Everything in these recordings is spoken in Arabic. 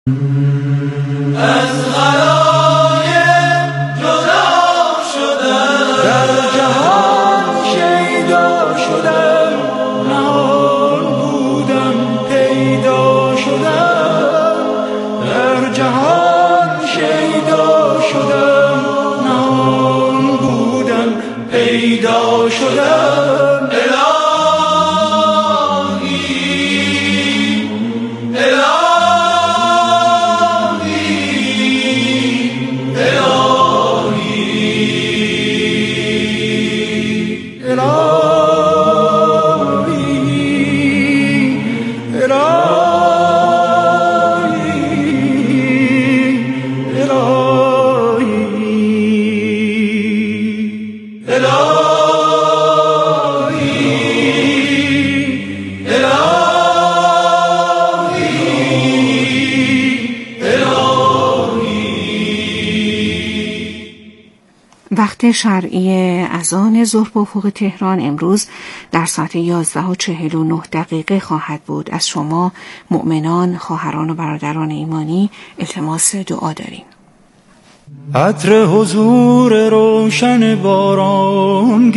از غرایب جدا شدم، در جهان شیدا شدم، نهان بودم پیدا شدم، در جهان شیدا شدم، نهان بودم پیدا شدم. وقت شرعی اذان ظهر به افق تهران امروز در ساعت 11:49 خواهد بود. از شما مؤمنان، خواهران و برادران ایمانی التماس دعا داریم. عطر حضور روشن باران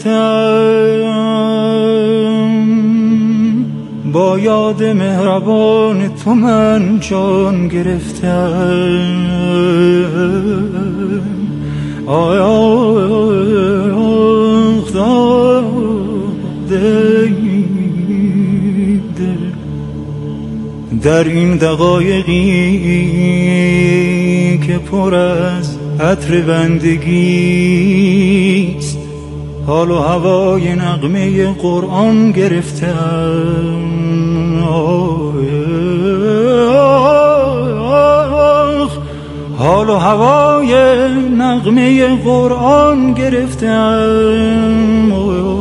گرفتم، با یاد مهربان تو من جان گرفتم. در این دقایقی که پر از عطر بندگیست، حال و هوای نغمه قرآن گرفتم. حال و هوای نغمه قرآن گرفتم.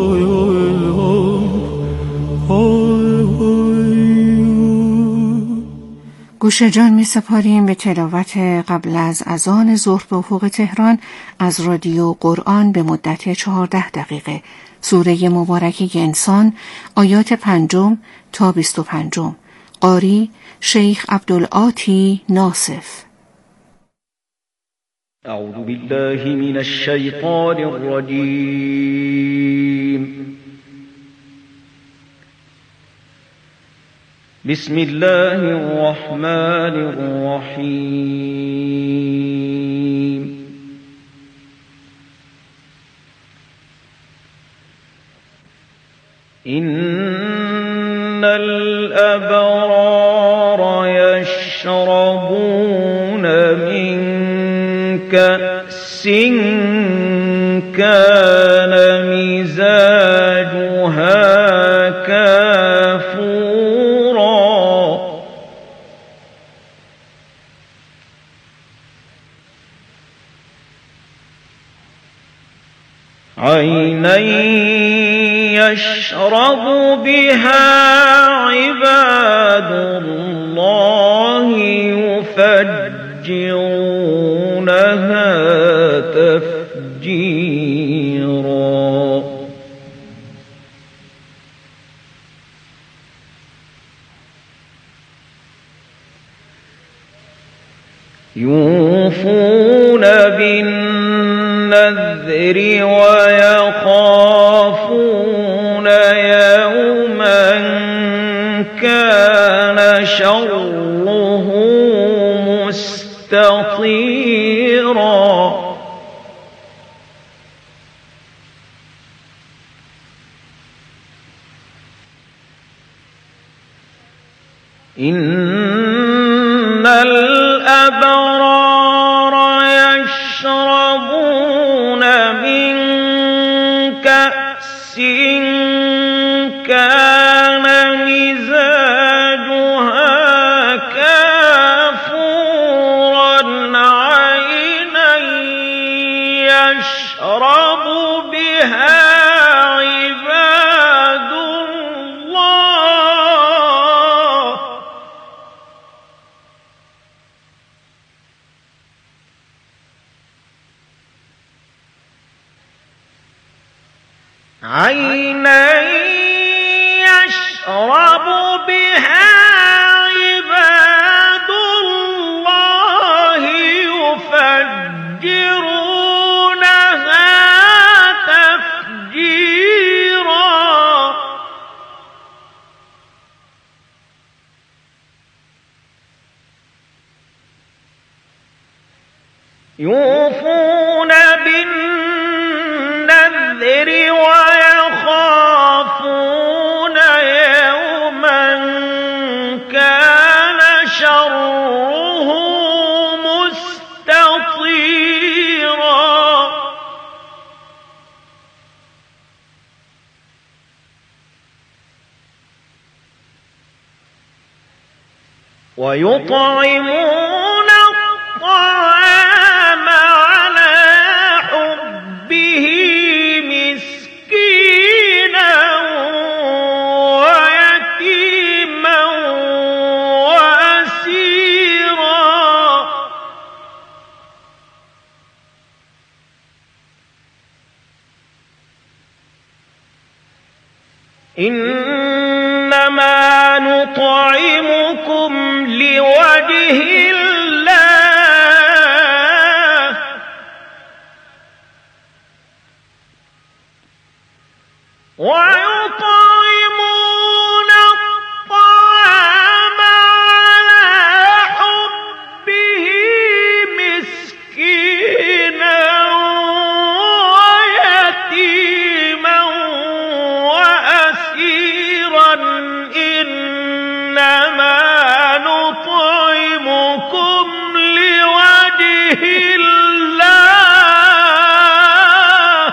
گوش جان می سپاریم به تلاوت قبل از اذان ظهر به افق تهران از رادیو قرآن به مدت 14 دقیقه سوره مبارکه انسان آیات 5 تا 25. قاری شیخ عبدالعاطی ناصف. اعوذ بالله من الشیطان الرجیم. بسم الله الرحمن الرحیم. ان الابرار یشربون من كأس كان مزاجها كافورا عينا يشرب بها عباد الله يفجرونها تفجيرا. يوفون بالنذر ويخافون يوما كان شره مستطيرا. إن الأبرار يشربون من كأس كان مزاجها كافورا عينا يشرب بها عباد الله عينا يشرب بها عباد الله يوفون بالنذر ويخافون يوما كان شره مستطيرا ويطعمون الطعام على حبه مسكينا ويتيما وأسيرا إنما نطعمكم لوجه الله ويطعمون الطعام على حبه مسكينا ويتيما وأسيرا إنما نطعمكم لوجه الله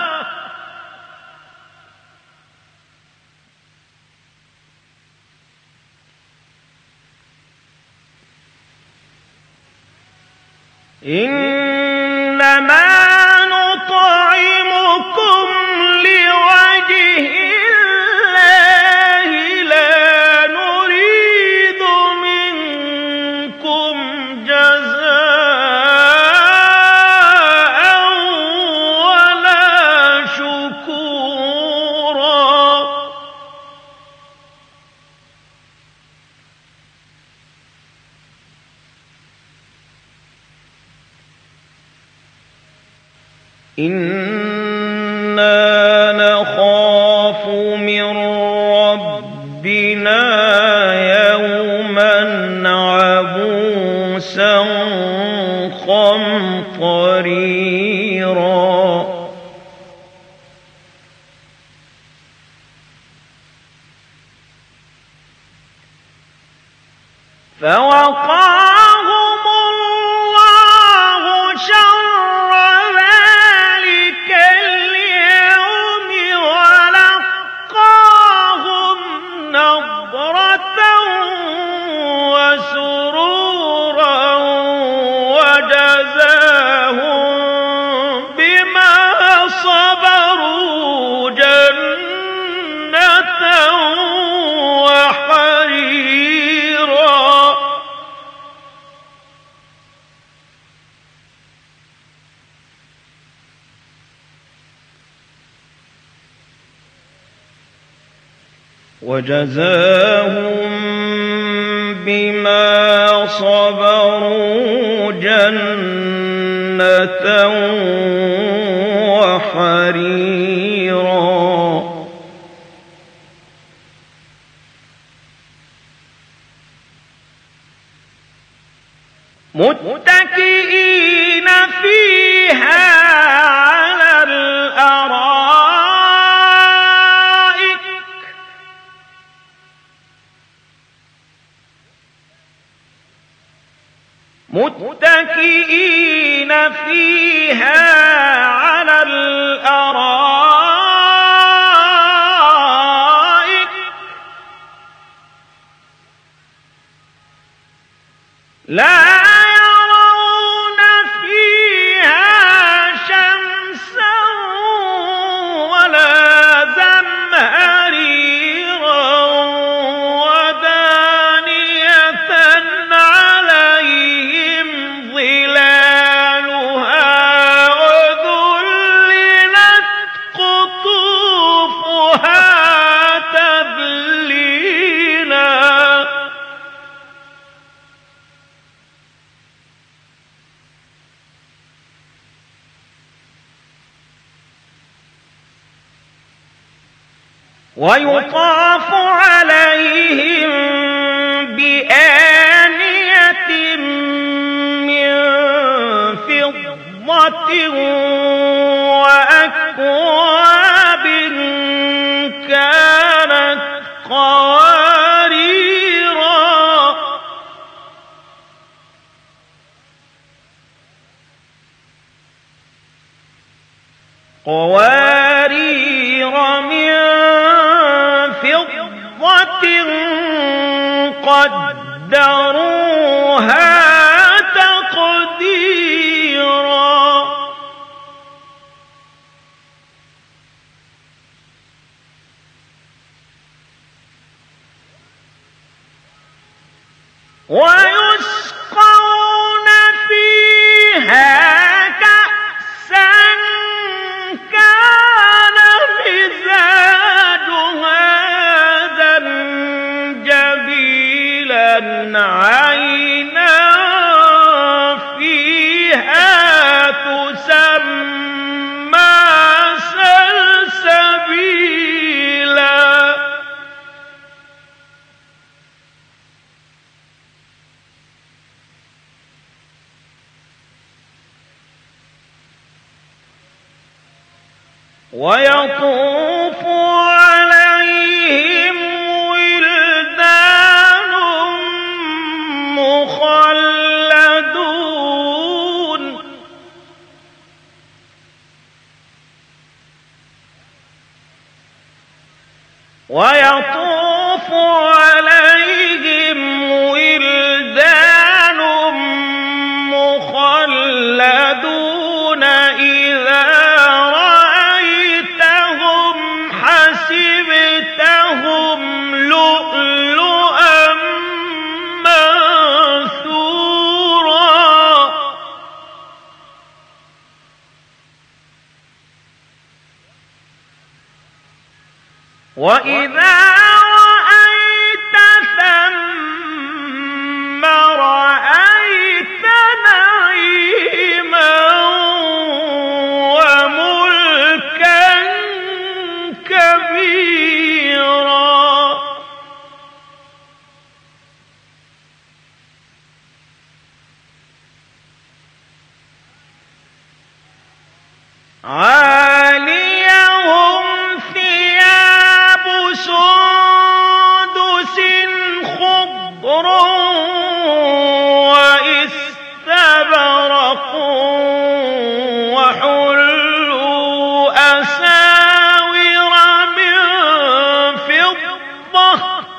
إنما نطعمكم لوجه الله لا نريد منكم جزاء ولا شكورا إنا نخاف من ربنا يوما عبوسا قمطريرا فوقاهم الله شر ذلك اليوم ولقاهم نضرة وسرورا وجزاهم بما صبروا جنة وحريرا وجزاهم بما صبروا جنة وحريرا متكئين فيها على الأرائك متكئين فيها على الأرائك لا يرون فيها شمسا ولا زمهريرا ودانية عليهم ظلالها وذللت قطوفها تذليلا ويطاف عليهم بآنية من فضة وأكواب كانت قوارير من فضة قدروها تقديرا ويسقون فيها كأسا كان مزاجها زنجبيلا عينا فيها تسمى سلسبيلا ويطوف عليهم ولدان مخلدون ويطوف عليهم ولدان مخلدون إذا حسبتهم لؤلؤا منثورا وإذا رأيت ثم رأيت نعيما وملكا كبيرا عاليهم ثياب سندس خضر واستبرق وحلوا أساور من فضة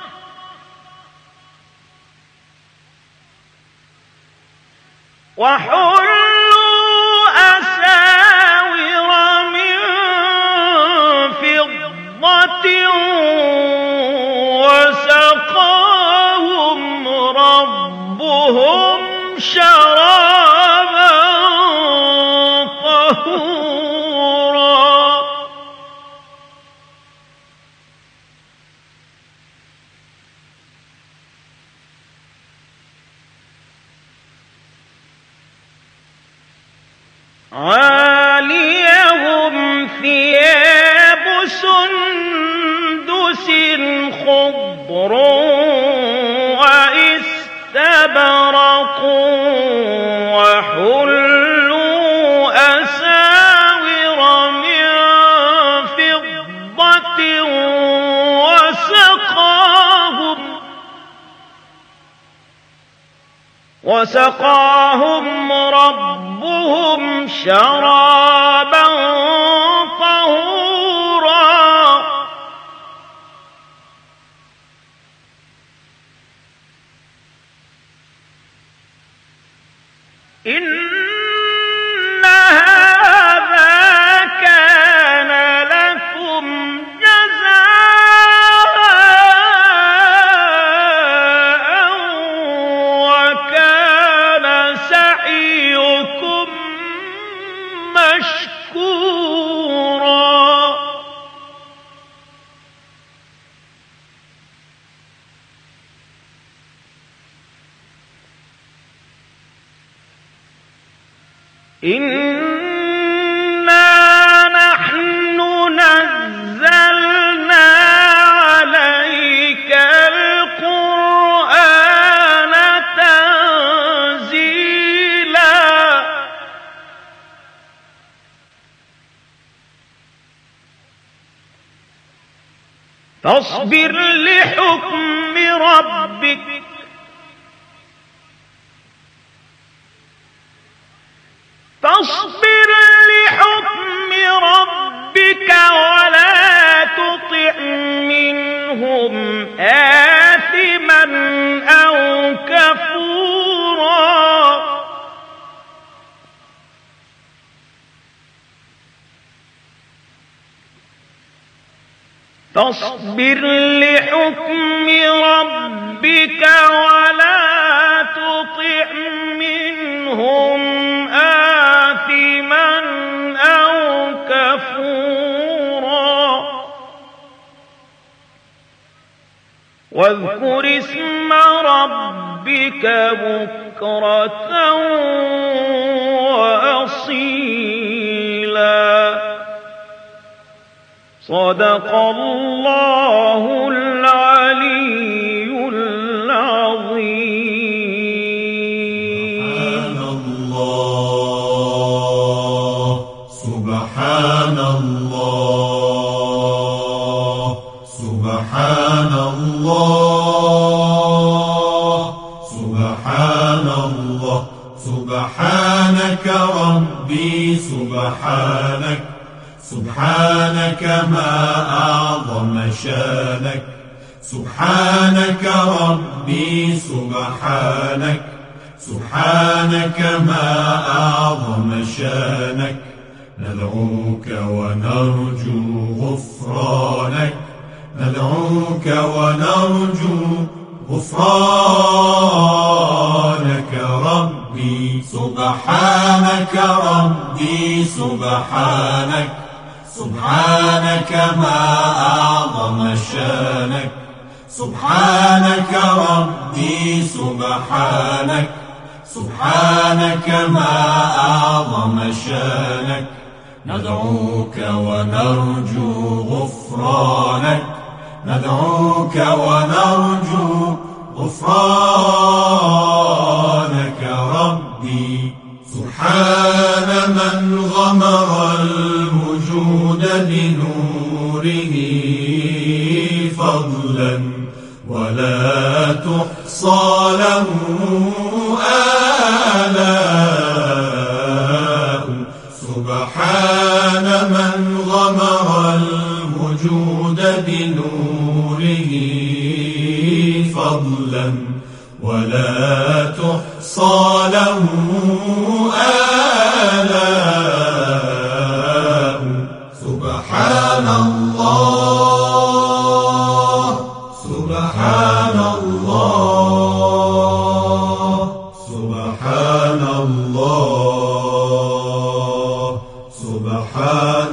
وسقاهم ربهم شرابا طهورا عاليهم ثياب سندس خضر واستبرق وحلوا أساور من فضة وسقاهم ربهم شرابا طهورا إن هذا كان لكم جزاء وكان سعيكم مشكورا إنا نحن نزلنا عليك القرآن تنزيلا فاصبر لحكم ربك ولا تطع منهم آثما أو كفورا فاصبر لحكم ربك ولا تطع منهم آثما أو كفورا واذكر اسم ربك بكرة وأصيلا صدق الله العلي العظيم. سبحان الله سبحان الله سبحان الله سبحانك ربي سبحانك سبحانك ما أعظم شانك سبحانك ربي سبحانك سبحانك ما أعظم شانك ندعوك ونرجو غفرانك ندعوك ونرجو غفرانك ربي سبحانك ربي سبحانك سبحانك ما أعظم شانك سبحانك ربي سبحانك سبحانك ما أعظم شانك ندعوك ونرجو غفرانك ندعوك ونرجو غفرانك ربي سبحان من غمر الوجود بنوره فضلا ولا تحصى له آلاء سبحان من غمر الوجود بنوره فضلا ولا تحصى له آلاء سبحان الله سبحان الله سبحان الله سبحان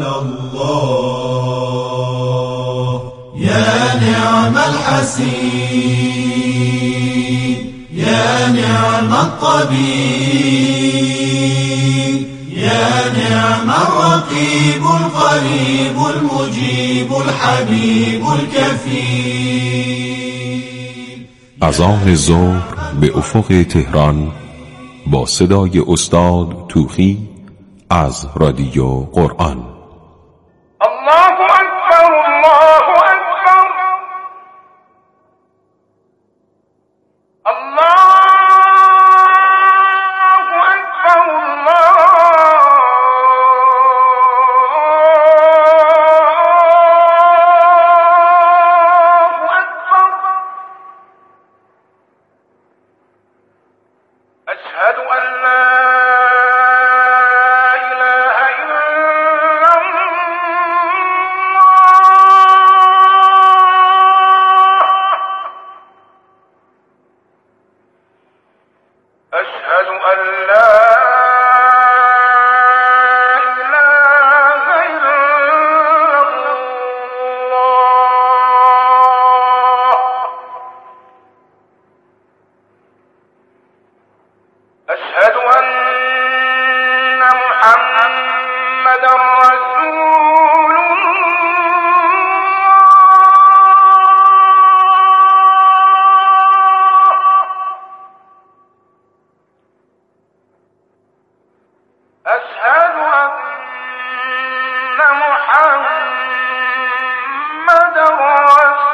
الله يا نعم الحسين يا نعم الطبيب يا نعم الرقيب القريب المجيب الحبيب الكفيل. اذان ظهر به افق تهران با صدای استاد توخی از رادیو قرآن. الله أكبر الله أكبر الله أكبر الله أكبر أشهد أن لا إله إلا الله أشهد أن لا إله إلا الله أشهد أن محمدا رسول الله أشهد أن محمدا رسول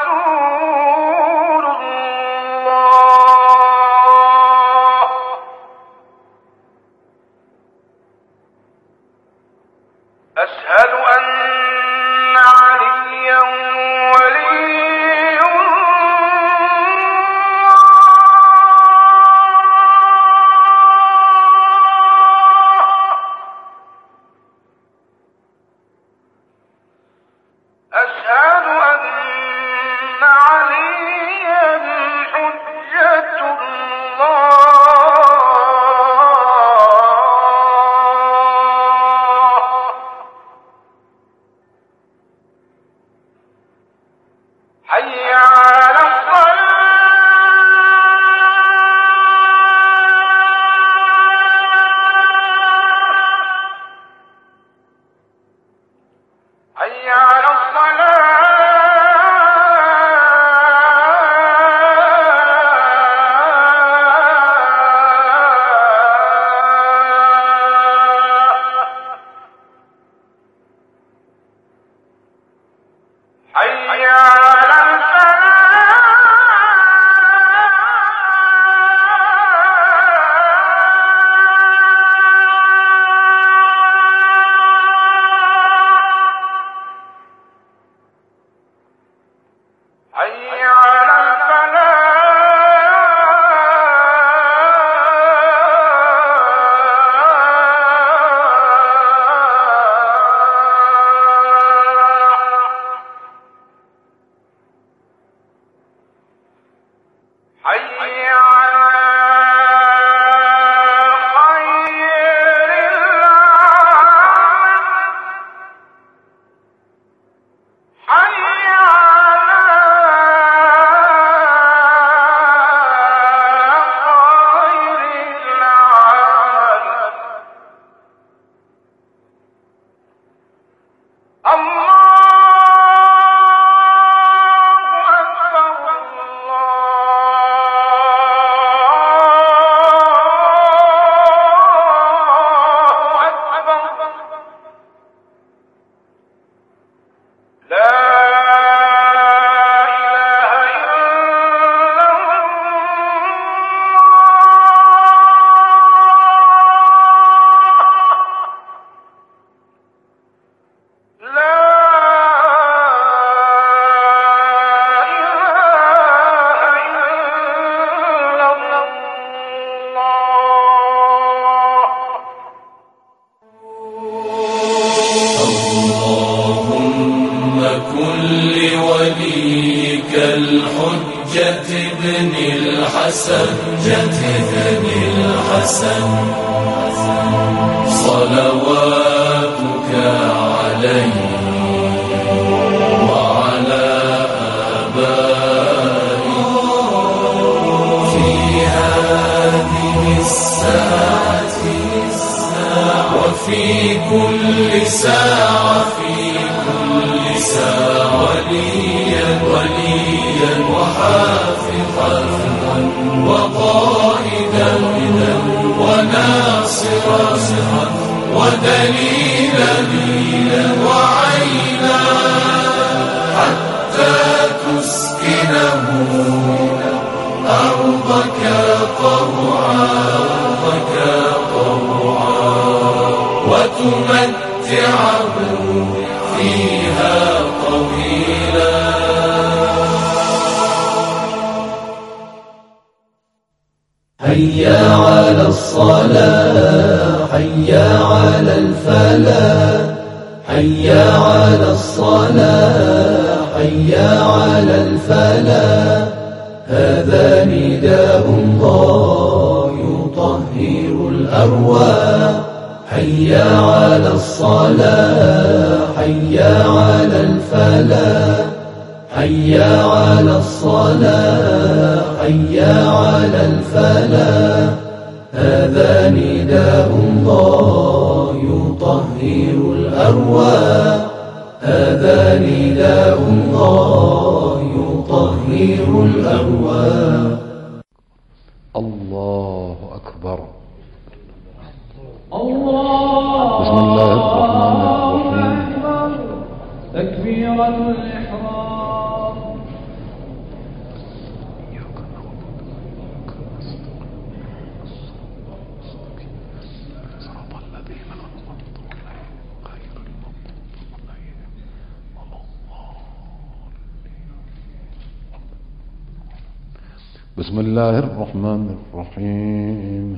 حسن صلواتك عليه وعلى آبائه في هذه الساعة وفي كل ساعة وليا وحافظا وقائدا وناصرا ودليلا وعينا حتى تسكنه أرضك طوعا وتمتعه فيها طويلا. حيا على الصلاة حيا على الفلاح حيا على الصلاة حيا على الفلاح هذا نداء الله يطهر الأرواح حيا على الصلاة حيا على الفلاح حيا على الصلاة حيا على الفلاح هذا نداء الله يطهر الأرواح هذا نداء الله يطهر الأرواح. الله أكبر. الله بسم الله الرحمن الرحيم. تكبيرة الإحرام. بسم الله الرحمن الرحيم.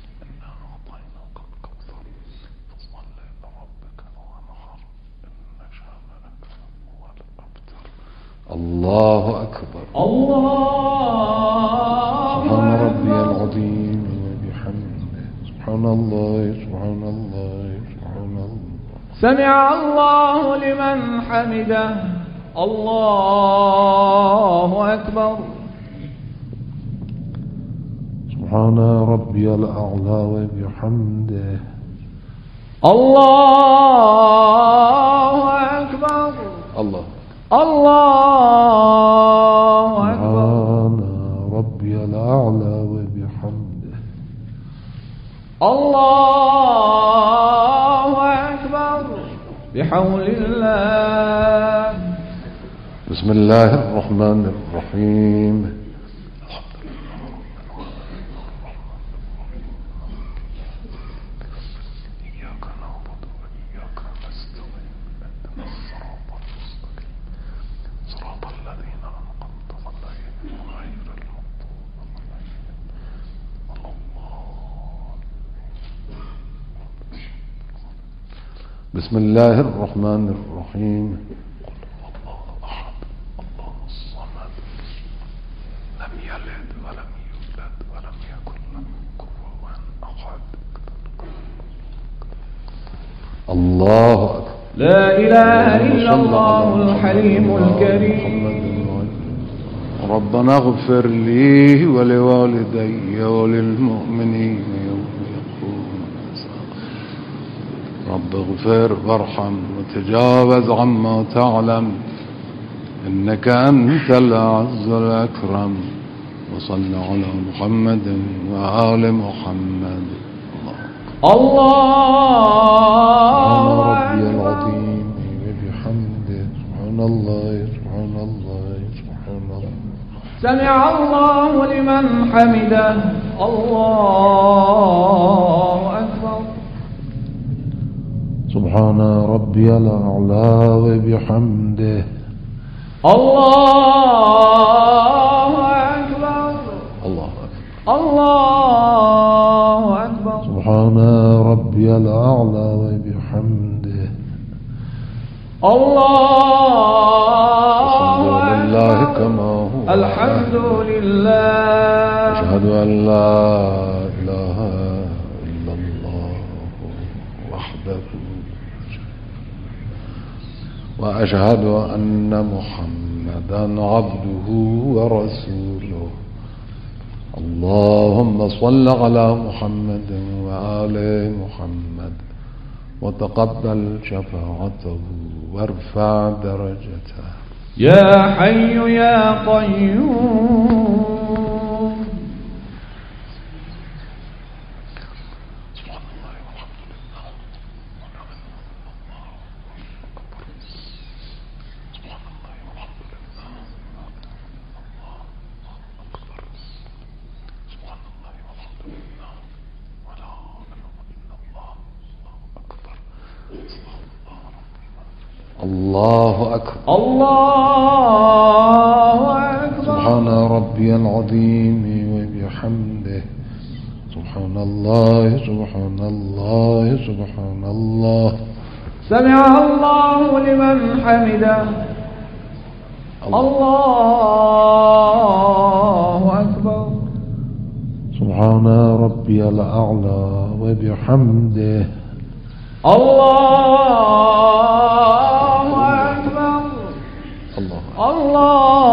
الله أكبر. الله سبحان ربي العظيم وبحمده سبحان الله سبحان الله سبحان الله. سمع الله لمن حمده. الله أكبر. سبحان ربي الأعلى وبحمده. الله أكبر. الله الله أكبر. سبحان ربي الأعلى وبحمده. الله أكبر. بحول الله. بسم الله الرحمن الرحيم. بسم الله الرحمن الرحيم. قل هو الله أحد الله الصمد لم يلد ولم يولد ولم يكن له كفوا أحد. الله أكبر. لا إله إلا الله الحليم الكريم. ربنا اغفر لي ولوالدي وللمؤمنين يوم يقوم الحساب. رب اغفر وارحم وتجاوز عما تعلم إنك أنت الأعز الأكرم. وصل على محمد وآل محمد. الله ربي العظيم وبحمده سبحان الله سبحان الله سبحان الله. سمع الله لمن حمده. الله أكبر. سبحان ربي الأعلى وبحمده. الله أكبر. الله أكبر. الله أكبر. سبحان ربي الأعلى وبحمده. الله لله كما هو. الحمد لله. أشهد أن لا إله وأشهد أن محمدا عبده ورسوله. اللهم صل على محمد وآل محمد وتقبل شفاعته وارفع درجته. يا حي يا قيوم الله أكبر. الله أكبر. سبحان ربي العظيم وبحمده. سبحان الله سبحان الله سبحان الله. سمع الله لمن حمده. الله أكبر. سبحان ربي الأعلى وبحمده. الله أكبر. الله الله